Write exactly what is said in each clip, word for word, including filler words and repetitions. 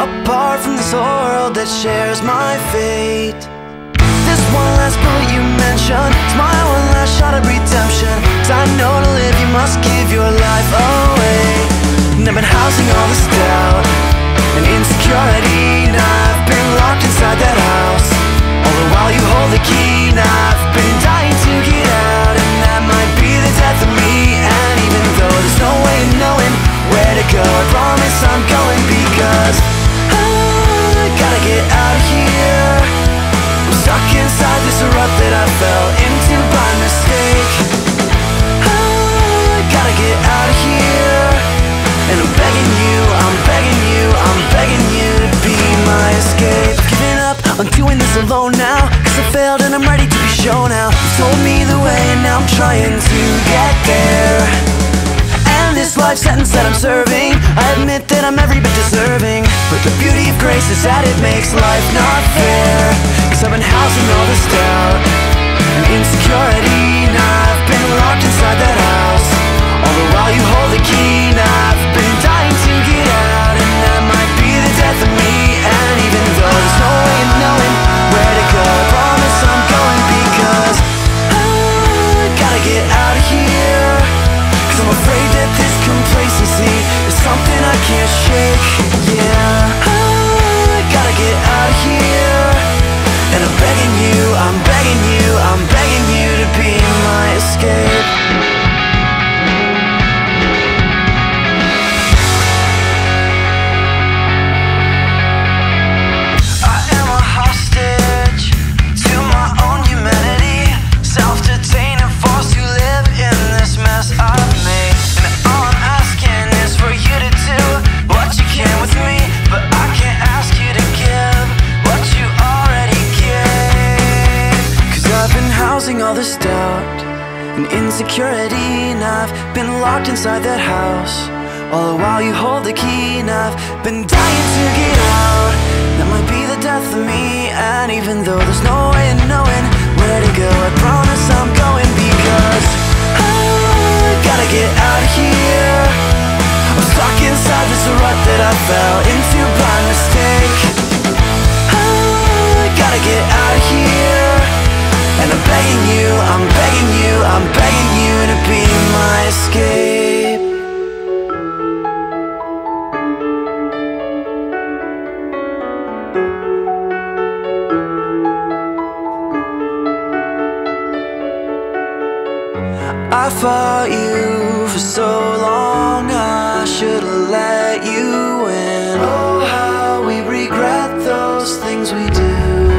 apart from this world that shares my fate. This one last bullet you mentioned is my one last shot at redemption. Cause I know to live you must give your life away. And I've been housing all this doubt and insecurity, and I've been locked inside that house. All the while you hold the key, and I've been dying to get out. And that might be the death of me. And even though there's no way of knowing where to go, I promise I'm going, because I gotta get out of here. I'm stuck inside this rut that I fell into by mistake. I gotta get out of here, and I'm begging you, I'm begging you, I'm begging you to be my escape. I've given up on doing this alone now, cause I failed and I'm ready to be shown now. You told me the way and now I'm trying to get there. And this life sentence that I'm serving, I admit that I'm every bit deserving. But the beauty of grace is that it makes life not fair. Cause I've been housing all this doubt and insecurity, and I've been locked inside that house. All the while you hold the key, and I've been dying to get out. And that might be the death of me. And even though there's no way of knowing where to go, I promise I'm going, because I gotta get out of here. Cause I'm afraid that this complacency is something I can't shake. Yeah, I gotta get out of here, and I'm begging you, I'm begging you, I'm begging you to be my escape. All this doubt and insecurity, and I've been locked inside that house. All the while you hold the key, and I've been dying to get out. That might be the death of me. And even though there's no way of knowing where to go, I promise I'm going, because I gotta get out of here. I'm stuck inside this rut that I fell into by mistake. I gotta get out of here, and I'm begging you, I'm begging you, I'm begging you to be my escape. I fought you for so long, I should've let you in. Oh, how we regret those things we do.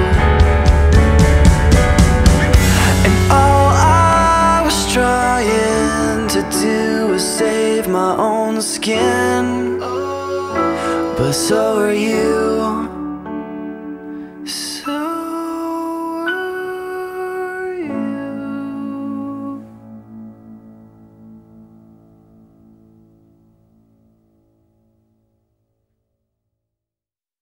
Trying to do is save my own skin, but so are you.